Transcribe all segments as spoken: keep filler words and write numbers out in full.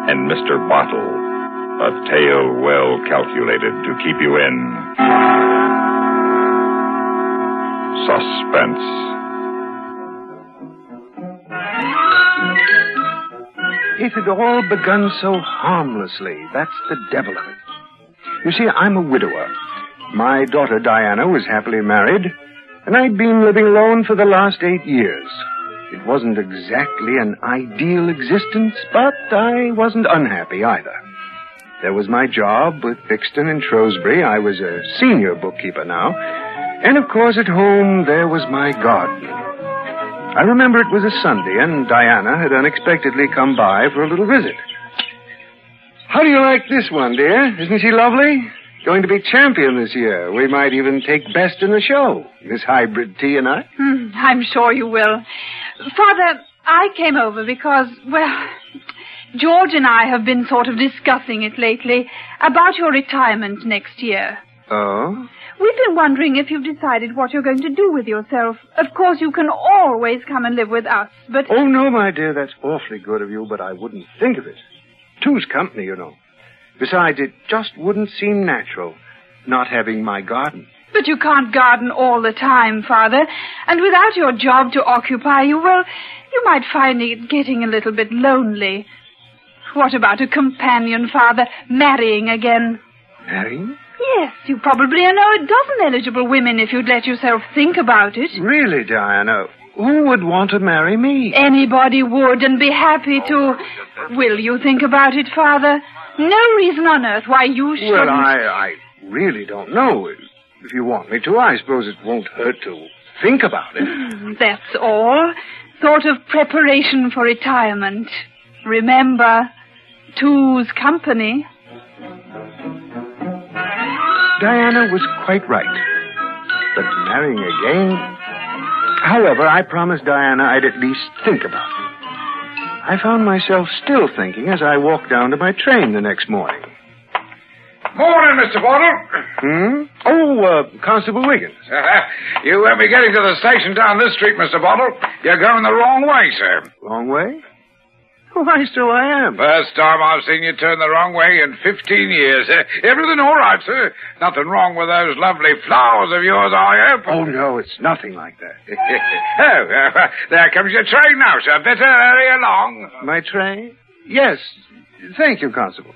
and Mister Bottle, a tale well calculated to keep you in suspense. It had all begun so harmlessly. That's the devil of it. You see, I'm a widower. My daughter Diana was happily married, and I'd been living alone for the last eight years. It wasn't exactly an ideal existence, but I wasn't unhappy either. There was my job with Fixton and Shrewsbury. I was a senior bookkeeper now. And, of course, at home, there was my garden. I remember it was a Sunday, and Diana had unexpectedly come by for a little visit. How do you like this one, dear? Isn't she lovely? Going to be champion this year. We might even take best in the show, this hybrid tea and I. Mm, I'm sure you will. Father, I came over because, well, George and I have been sort of discussing it lately about your retirement next year. Oh? We've been wondering if you've decided what you're going to do with yourself. Of course, you can always come and live with us, but... Oh, no, my dear, that's awfully good of you, but I wouldn't think of it. Two's company, you know. Besides, it just wouldn't seem natural, not having my garden. But you can't garden all the time, Father. And without your job to occupy you, well, you might find it getting a little bit lonely. What about a companion, Father? Marrying again. Marrying? Yes, you probably know a dozen eligible women if you'd let yourself think about it. Really, Diana? Who would want to marry me? Anybody would and be happy to. Will you think about it, Father? No reason on earth why you shouldn't. Well, I, I really don't know. If you want me to, I suppose it won't hurt to think about it. That's all. Sort of preparation for retirement. Remember, two's company. Diana was quite right. But marrying again... However, I promised Diana I'd at least think about it. I found myself still thinking as I walked down to my train the next morning. Morning, Mister Bottle. Hmm? Oh, uh, Constable Wiggins. You won't be getting to the station down this street, Mister Bottle. You're going the wrong way, sir. Wrong way? Why, so I am. First time I've seen you turn the wrong way in fifteen years. Uh, everything all right, sir? Nothing wrong with those lovely flowers of yours, I hope? Oh, no, it's nothing like that. oh, uh, there comes your train now, sir. Better hurry along. My train? Yes. Thank you, Constable.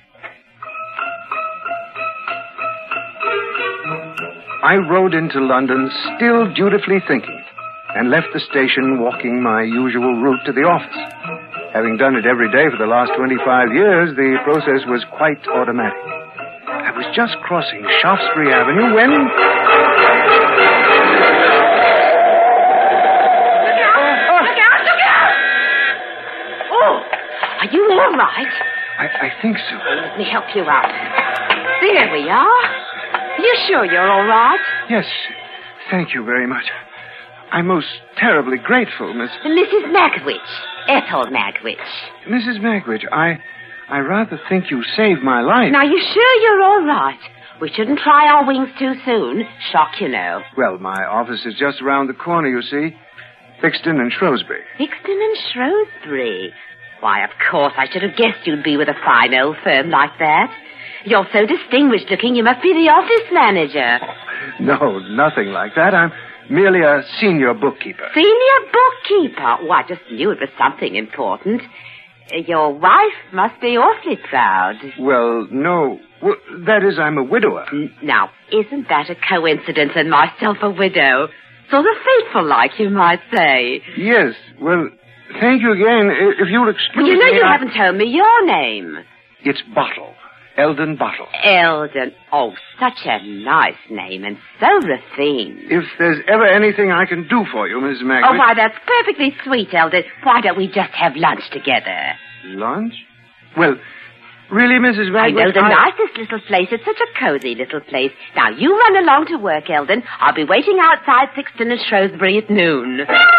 I rode into London still dutifully thinking and left the station walking my usual route to the office. Having done it every day for the last twenty-five years, the process was quite automatic. I was just crossing Shaftesbury Avenue when... Look out! Look out! Look out! Oh, are you all right? I, I think so. Let me help you out. There we are. Are you sure you're all right? Yes. Thank you very much. I'm most terribly grateful, Miss... Missus Magwitch. Ethel Magwitch. Missus Magwitch, I... I rather think you saved my life. Now, you sure you're all right? We shouldn't try our wings too soon. Shock, you know. Well, my office is just around the corner, you see. Fixton and Shrewsbury. Fixton and Shrewsbury? Why, of course, I should have guessed you'd be with a fine old firm like that. You're so distinguished looking, you must be the office manager. No, nothing like that. I'm merely a senior bookkeeper. Senior bookkeeper? Oh, I just knew it was something important. Your wife must be awfully proud. Well, no. Well, that is, I'm a widower. Now, isn't that a coincidence and myself a widow? Sort of fateful-like, you might say. Yes. Well, thank you again. If you'll excuse me... Well, you know me, you I... haven't told me your name. It's Bottle. Eldon Bottle. Eldon. Oh, such a nice name and so refined. If there's ever anything I can do for you, Missus Magwitch... Oh, why, that's perfectly sweet, Eldon. Why don't we just have lunch together? Lunch? Well, really, Missus Magwitch... I know the I... nicest little place. It's such a cozy little place. Now, you run along to work, Eldon. I'll be waiting outside Sixton and Shrewsbury at noon.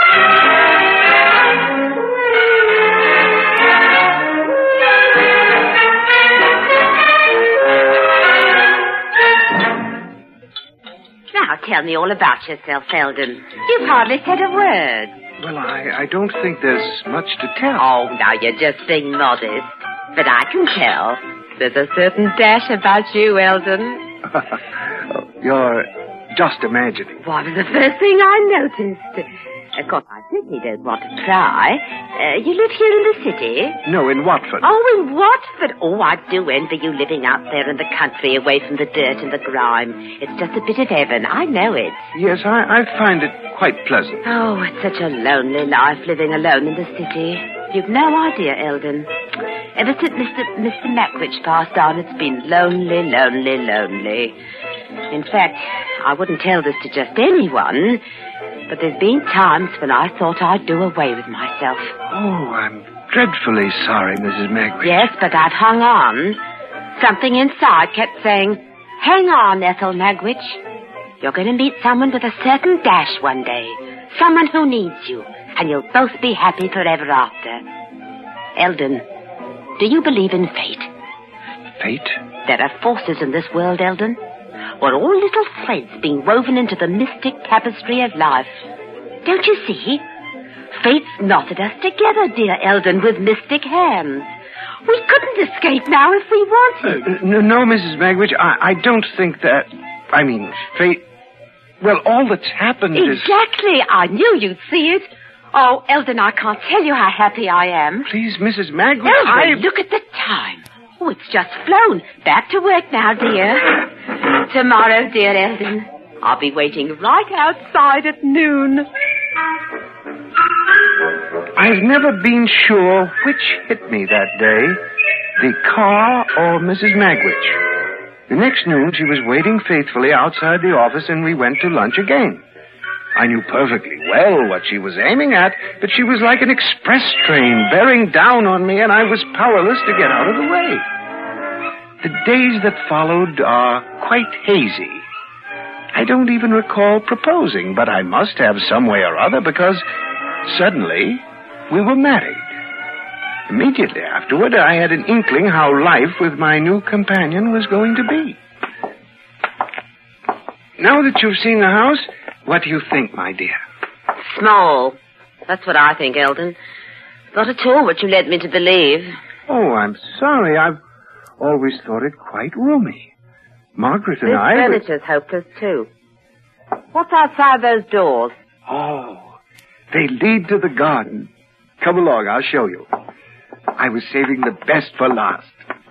Now, tell me all about yourself, Eldon. You've hardly said a word. Well, I, I don't think there's much to tell. Oh, now you're just being modest. But I can tell. There's a certain dash about you, Eldon. You're just imagining. What was the first thing I noticed? Of course, I certainly don't want to pry. Uh, you live here in the city? No, in Watford. Oh, in Watford? Oh, I do envy you living out there in the country, away from the dirt and the grime. It's just a bit of heaven. I know it. Yes, I, I find it quite pleasant. Oh, it's such a lonely life living alone in the city. You've no idea, Eldon. Ever since Mister Mister Mackwitch passed on, it's been lonely, lonely, lonely. In fact, I wouldn't tell this to just anyone, but there's been times when I thought I'd do away with myself. Oh, I'm dreadfully sorry, Missus Magwitch. Yes, but I've hung on. Something inside kept saying, hang on, Ethel Magwitch. You're going to meet someone with a certain dash one day. Someone who needs you, and you'll both be happy forever after. Eldon, do you believe in fate? Fate? There are forces in this world, Eldon. We're all little threads being woven into the mystic tapestry of life. Don't you see? Fate's knotted us together, dear Eldon, with mystic hands. We couldn't escape now if we wanted. Uh, no, no, Missus Magwitch, I, I don't think that... I mean, fate... Well, all that's happened is... Exactly. I knew you'd see it. Oh, Eldon, I can't tell you how happy I am. Please, Missus Magwitch, Eldon, I... look at the time. Oh, it's just flown. Back to work now, dear. Tomorrow, dear Eldon, I'll be waiting right outside at noon. I've never been sure which hit me that day, the car or Missus Magwitch. The next noon, she was waiting faithfully outside the office, and we went to lunch again. I knew perfectly well what she was aiming at, but she was like an express train bearing down on me, and I was powerless to get out of the way. The days that followed are quite hazy. I don't even recall proposing, but I must have some way or other, because suddenly we were married. Immediately afterward, I had an inkling how life with my new companion was going to be. Now that you've seen the house, what do you think, my dear? Small. That's what I think, Eldon. Not at all what you led me to believe. Oh, I'm sorry. I've always thought it quite roomy. Margaret and This I... furniture's hopeless, too. What's outside those doors? Oh, they lead to the garden. Come along, I'll show you. I was saving the best for last.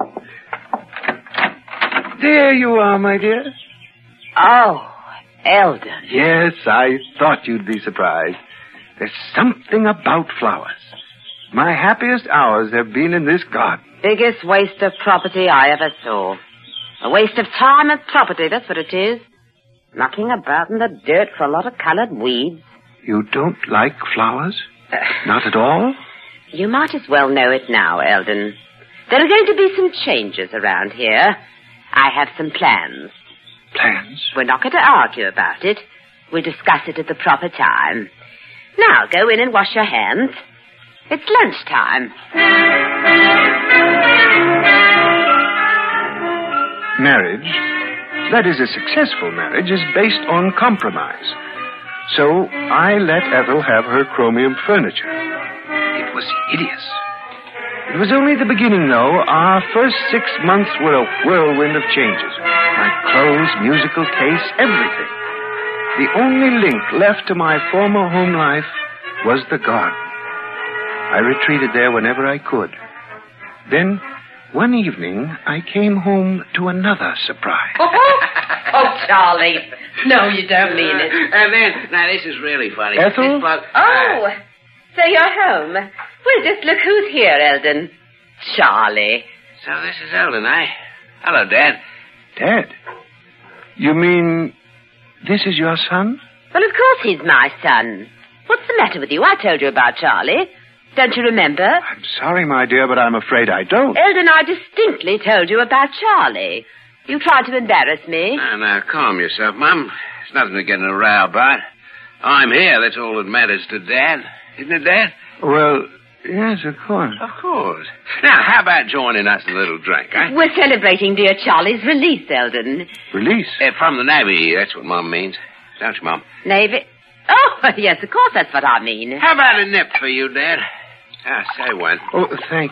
There you are, my dear. Oh, Eldon. Yes, I thought you'd be surprised. There's something about flowers. My happiest hours have been in this garden. Biggest waste of property I ever saw. A waste of time and property, that's what it is. Knocking about in the dirt for a lot of colored weeds. You don't like flowers? Not at all? You might as well know it now, Eldon. There are going to be some changes around here. I have some plans. Plans? We're not going to argue about it. We'll discuss it at the proper time. Now, go in and wash your hands. It's lunchtime. Marriage, that is a successful marriage, is based on compromise. So I let Ethel have her chromium furniture. It was hideous. It was only the beginning, though. Our first six months were a whirlwind of changes. My clothes, musical tastes, everything. The only link left to my former home life was the garden. I retreated there whenever I could. Then, one evening, I came home to another surprise. Oh, Charlie. No, you don't mean it. And then, now this is really funny. Ethel? This bloke- Oh, so you're home. Well, just look who's here, Eldon. Charlie. So this is Eldon, eh? Hello, Dad. Dad? You mean this is your son? Well, of course he's my son. What's the matter with you? I told you about Charlie. Don't you remember? I'm sorry, my dear, but I'm afraid I don't. Eldon, I distinctly told you about Charlie. You tried to embarrass me. Now, now, calm yourself, Mum. It's nothing to get in a row about. I'm here, that's all that matters to Dad. Isn't it, Dad? Well, yes, of course. Of course. Now, how about joining us in a little drink, eh? We're celebrating dear Charlie's release, Eldon. Release? Uh, from the Navy, that's what Mum means. Don't you, Mum? Navy? Oh, yes, of course that's what I mean. How about a nip for you, Dad? Ah, say when. Oh, thank you.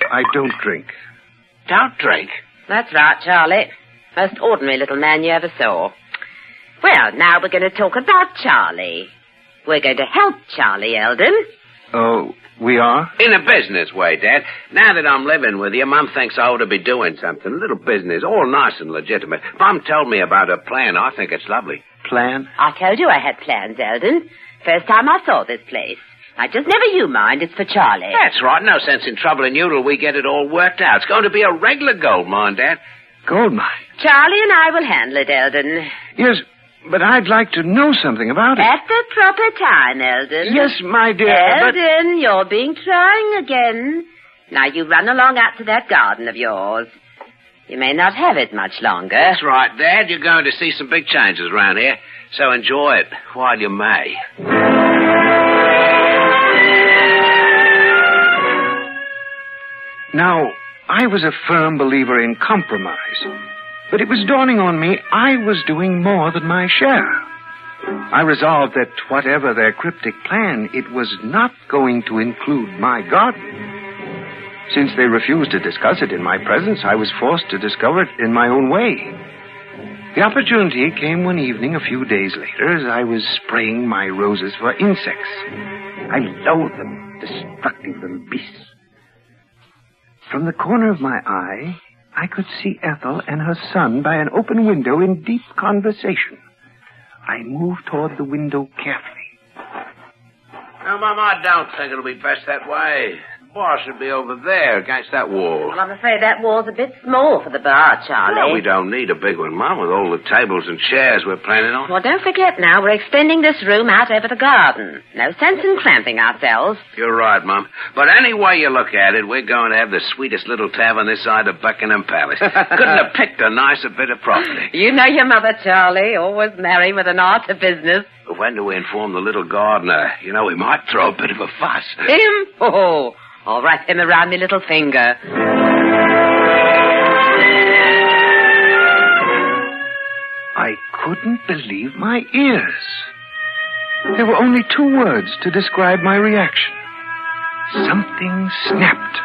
I don't drink. Don't drink? That's right, Charlie. Most ordinary little man you ever saw. Well, now we're going to talk about Charlie. We're going to help Charlie, Eldon. Oh, we are? In a business way, Dad. Now that I'm living with you, Mum thinks I ought to be doing something. A little business, all nice and legitimate. Mum told me about her plan. I think it's lovely. Plan? I told you I had plans, Eldon. First time I saw this place. I just never you mind. It's for Charlie. That's right. No sense in troubling you till we get it all worked out. It's going to be a regular gold mine, Dad. Gold mine? Charlie and I will handle it, Eldon. Yes, but I'd like to know something about it. At the proper time, Eldon. Yes, my dear, Eldon, you're being trying again. Now, you run along out to that garden of yours. You may not have it much longer. That's right, Dad. You're going to see some big changes around here. So enjoy it while you may. Now, I was a firm believer in compromise. But it was dawning on me I was doing more than my share. I resolved that whatever their cryptic plan, it was not going to include my garden. Since they refused to discuss it in my presence, I was forced to discover it in my own way. The opportunity came one evening a few days later as I was spraying my roses for insects. I loathe them, destructive little beasts. From the corner of my eye, I could see Ethel and her son by an open window in deep conversation. I moved toward the window carefully. No, Mum, I don't think it'll be best that way. The bar should be over there against that wall. Well, I'm afraid that wall's a bit small for the bar, Charlie. Well, we don't need a big one, Mum, with all the tables and chairs we're planning on. Well, don't forget now, we're extending this room out over the garden. No sense in cramping ourselves. You're right, Mum. But any way you look at it, we're going to have the sweetest little tavern this side of Buckingham Palace. Couldn't have picked a nicer bit of property. You know your mother, Charlie, always merry with an art of business. But when do we inform the little gardener? You know, he might throw a bit of a fuss. Him? Oh, I'll wrap him around my little finger. I couldn't believe my ears. There were only two words to describe my reaction. Something snapped.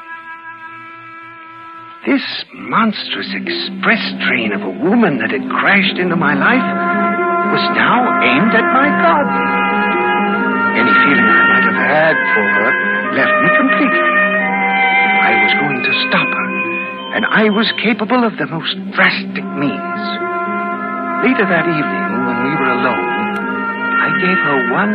This monstrous express train of a woman that had crashed into my life was now aimed at my garden. Any feeling I might have had for her left me completely. I was going to stop her, and I was capable of the most drastic means. Later that evening, when we were alone, I gave her one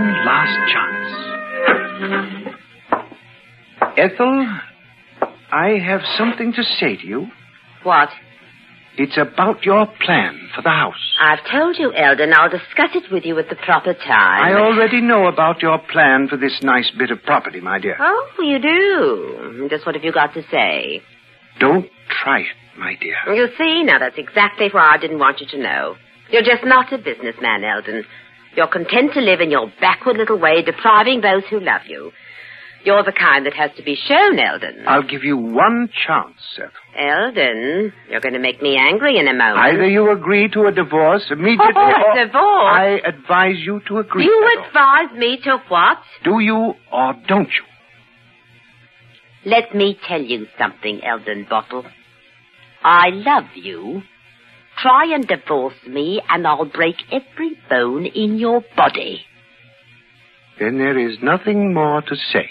last chance. Ethel, I have something to say to you. What? It's about your plan for the house. I've told you, Eldon. I'll discuss it with you at the proper time. I already know about your plan for this nice bit of property, my dear. Oh, you do? Just what have you got to say? Don't try it, my dear. You see, now that's exactly why I didn't want you to know. You're just not a businessman, Eldon. You're content to live in your backward little way, depriving those who love you. You're the kind that has to be shown, Eldon. I'll give you one chance, Ethel. Eldon, you're going to make me angry in a moment. Either you agree to a divorce immediately oh, or... a divorce? I advise you to agree. You Ethel. advise me to what? Do you or don't you? Let me tell you something, Eldon Bottle. I love you. Try and divorce me, and I'll break every bone in your body. Then there is nothing more to say.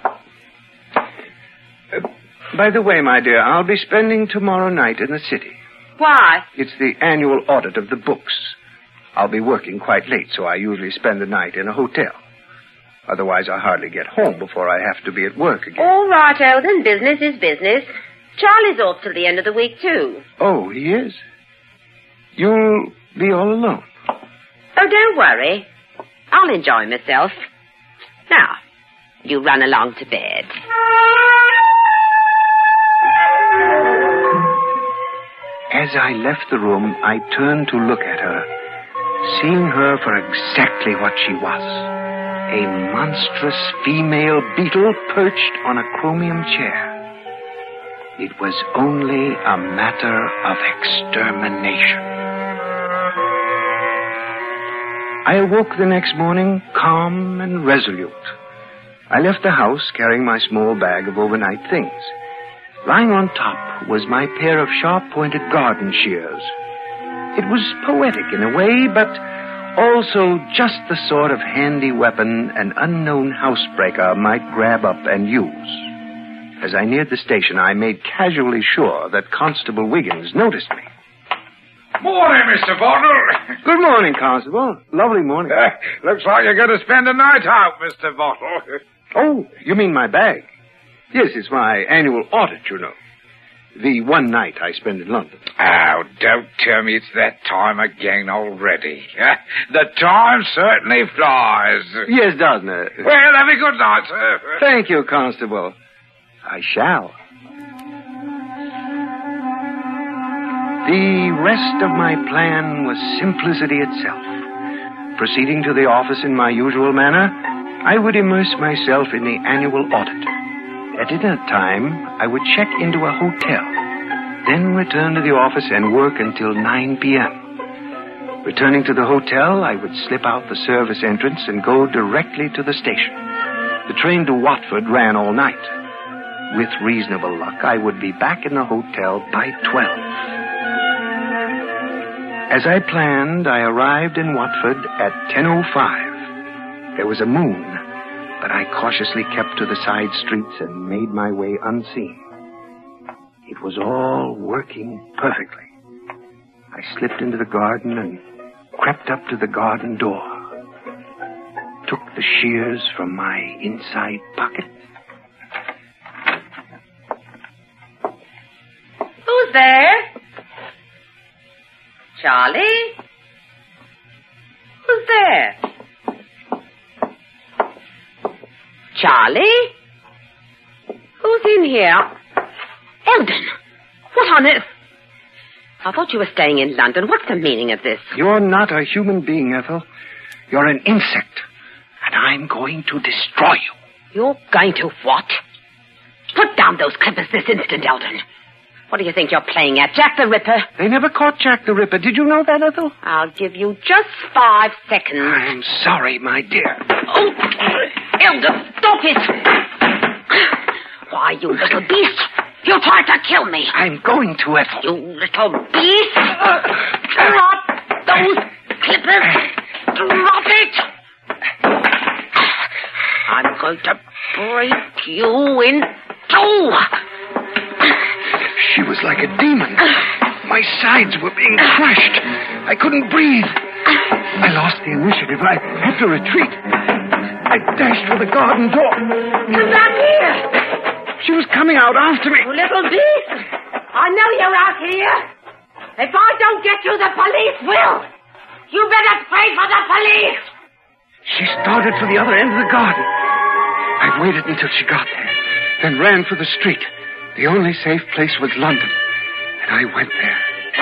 Uh, by the way, my dear, I'll be spending tomorrow night in the city. Why? It's the annual audit of the books. I'll be working quite late, so I usually spend the night in a hotel. Otherwise, I hardly get home before I have to be at work again. All right, Eldon. Business is business. Charlie's off till the end of the week, too. Oh, he is? You'll be all alone? Oh, don't worry. I'll enjoy myself. Now, you run along to bed. As I left the room, I turned to look at her, seeing her for exactly what she was. A monstrous female beetle perched on a chromium chair. It was only a matter of extermination. I awoke the next morning calm and resolute. I left the house carrying my small bag of overnight things. Lying on top was my pair of sharp-pointed garden shears. It was poetic in a way, but also just the sort of handy weapon an unknown housebreaker might grab up and use. As I neared the station, I made casually sure that Constable Wiggins noticed me. Morning, Mister Bottle. Good morning, Constable. Lovely morning. Uh, looks like you're going to spend a night out, Mister Bottle. Oh, you mean my bag? Yes, it's my annual audit, you know. The one night I spend in London. Oh, don't tell me it's that time again already. Uh, the time certainly flies. Yes, doesn't it? Well, have a good night, sir. Thank you, Constable. I shall. The rest of my plan was simplicity itself. Proceeding to the office in my usual manner, I would immerse myself in the annual audit. At dinner time, I would check into a hotel, then return to the office and work until nine p.m. Returning to the hotel, I would slip out the service entrance and go directly to the station. The train to Watford ran all night. With reasonable luck, I would be back in the hotel by twelve. As I planned, I arrived in Watford at ten oh five. There was a moon, but I cautiously kept to the side streets and made my way unseen. It was all working perfectly. I slipped into the garden and crept up to the garden door. Took the shears from my inside pocket. Who's there? Charlie? Who's there? Charlie? Who's in here? Eldon! What on earth? I thought you were staying in London. What's the meaning of this? You're not a human being, Ethel. You're an insect. And I'm going to destroy you. You're going to what? Put down those clippers this instant, Eldon. What do you think you're playing at, Jack the Ripper? They never caught Jack the Ripper. Did you know that, Ethel? I'll give you just five seconds. I'm sorry, my dear. Oh, Eldon, stop it. Why, you little beast. You tried to kill me. I'm going to, Ethel. You little beast. Drop those clippers. Drop it. I'm going to break you in two. She was like a demon. My sides were being crushed. I couldn't breathe. I lost the initiative. I had to retreat. I dashed for the garden door. Come back here. She was coming out after me. You little beast. I know you're out here. If I don't get you, the police will. You better pray for the police. She started for the other end of the garden. I waited until she got there, then ran for the street. The only safe place was London, and I went there.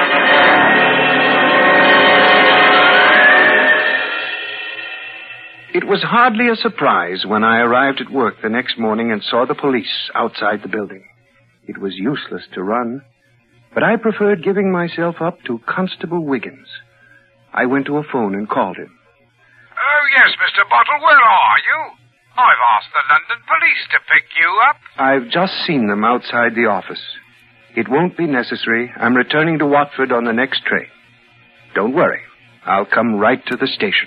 It was hardly a surprise when I arrived at work the next morning and saw the police outside the building. It was useless to run, but I preferred giving myself up to Constable Wiggins. I went to a phone and called him. Oh, yes, Mister Bottle, where are you? I've asked the London police to pick you up. I've just seen them outside the office. It won't be necessary. I'm returning to Watford on the next train. Don't worry. I'll come right to the station.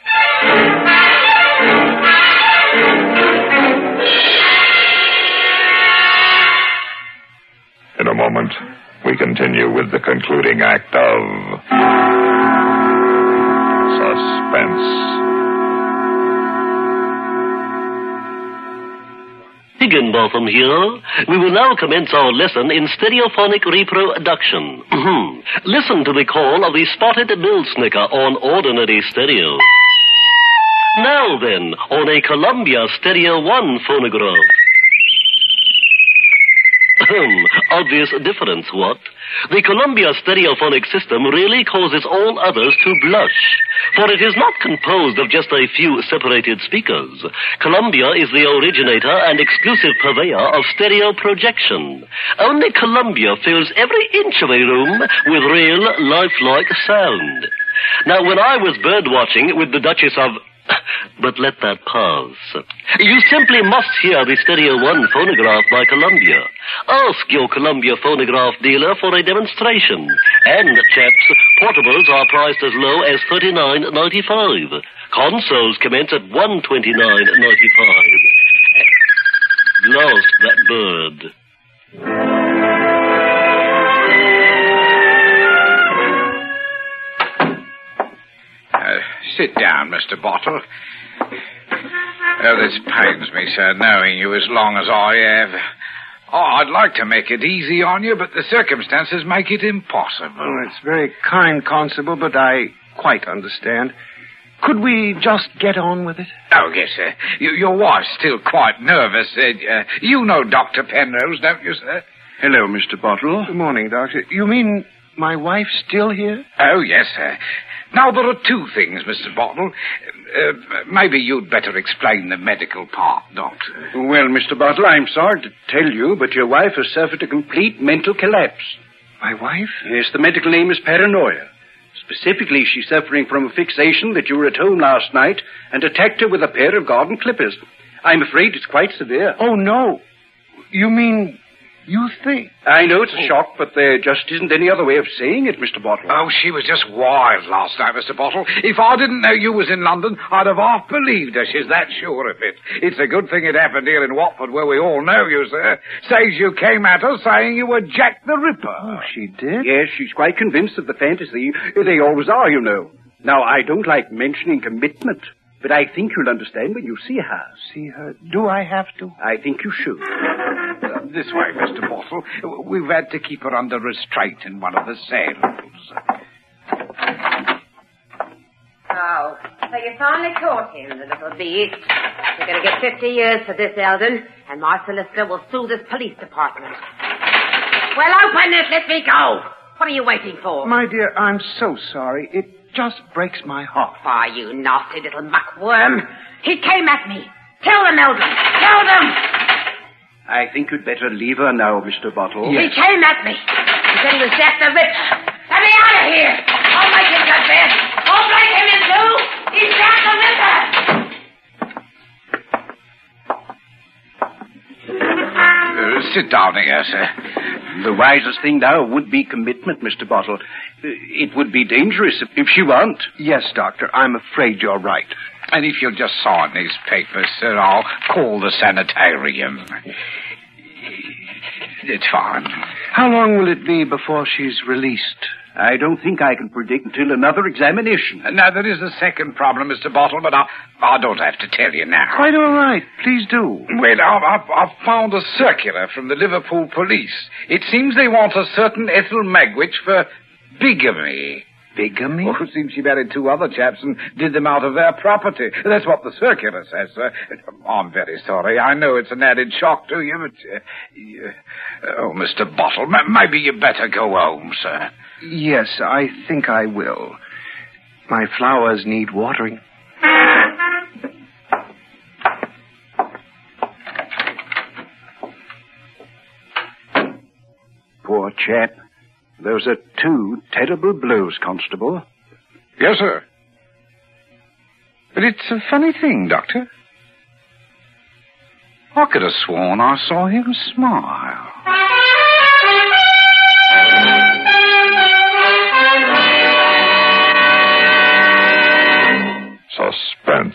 In a moment, we continue with the concluding act of Suspense. Higginbotham here. We will now commence our lesson in stereophonic reproduction. Listen to the call of the spotted millsnicker on ordinary stereo. Now then, on a Columbia Stereo one phonograph. Obvious difference, what? The Columbia stereophonic system really causes all others to blush, for it is not composed of just a few separated speakers. Columbia is the originator and exclusive purveyor of stereo projection. Only Columbia fills every inch of a room with real, lifelike sound. Now, when I was bird watching with the Duchess of But let that pass. You simply must hear the Stereo One phonograph by Columbia. Ask your Columbia phonograph dealer for a demonstration. And, chaps, portables are priced as low as thirty-nine ninety-five. Consoles commence at one twenty-nine ninety-five. Lost that bird. Uh, sit down, Mister Bottle. Oh, this pains me, sir, knowing you as long as I have. Oh, I'd like to make it easy on you, but the circumstances make it impossible. Oh, it's very kind, Constable, but I quite understand. Could we just get on with it? Oh, yes, sir. You, your wife's still quite nervous. Uh, uh, you know Doctor Penrose, don't you, sir? Hello, Mister Bottle. Good morning, Doctor. You mean my wife's still here? Oh, yes, sir. Now, there are two things, Mister Bottle. Uh, maybe you'd better explain the medical part, Doctor. Well, Mister Bottle, I'm sorry to tell you, but your wife has suffered a complete mental collapse. My wife? Yes, the medical name is paranoia. Specifically, she's suffering from a fixation that you were at home last night and attacked her with a pair of garden clippers. I'm afraid it's quite severe. Oh, no. You mean... You think? I know it's a shock, but there just isn't any other way of saying it, Mister Bottle. Oh, she was just wild last night, Mister Bottle. If I didn't know you was in London, I'd have half believed her. She's that sure of it. It's a good thing it happened here in Watford, where we all know you, sir. Says you came at her saying you were Jack the Ripper. Oh, she did? Yes, she's quite convinced of the fantasy. They always are, you know. Now, I don't like mentioning commitment, but I think you'll understand when you see her. See her? Do I have to? I think you should. Uh, this way, Mister Bottle. We've had to keep her under restraint in one of the cells. Oh, so you finally caught him, the little beast. You're going to get fifty years for this, Eldon, and my solicitor will sue this police department. Well, open it. Let me go. What are you waiting for? My dear, I'm so sorry. It just breaks my heart. Why, you nasty little muckworm. He came at me. Tell them, Eldon. Tell them. I think you'd better leave her now, Mister Bottle. Yes. He came at me. He said he was Jack the Ripper. Let me out of here. I'll make him confess. I'll break him in two. He's Jack the Ripper. Uh, sit down here, sir. The wisest thing now would be commitment, Mister Bottle. It would be dangerous if, if she won't. Yes, Doctor, I'm afraid you're right. And if you'll just sign these papers, sir, I'll call the sanitarium. It's fine. How long will it be before she's released? I don't think I can predict until another examination. Now, there is a second problem, Mister Bottle, but I, I don't have to tell you now. Quite all right. Please do. Well, I've, I've, I've found a circular from the Liverpool police. It seems they want a certain Ethel Magwitch for bigamy. Bigamy? Oh, it seems she married two other chaps and did them out of their property. That's what the circular says, sir. I'm very sorry. I know it's an added shock to you, but... Uh, you, oh, Mister Bottle, m- maybe you better go home, sir. Yes, I think I will. My flowers need watering. Poor chap. Those are two terrible blows, Constable. Yes, sir. But it's a funny thing, Doctor. I could have sworn I saw him smile. Suspense.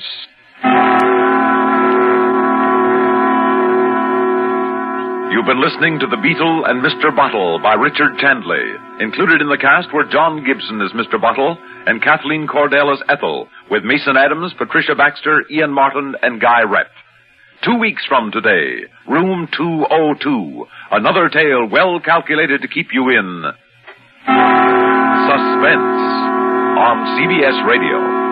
You've been listening to The Beetle and Mister Bottle by Richard Chandley. Included in the cast were John Gibson as Mister Bottle and Kathleen Cordell as Ethel, with Mason Adams, Patricia Baxter, Ian Martin, and Guy Rep. Two weeks from today, Room two oh two, another tale well calculated to keep you in suspense on C B S Radio.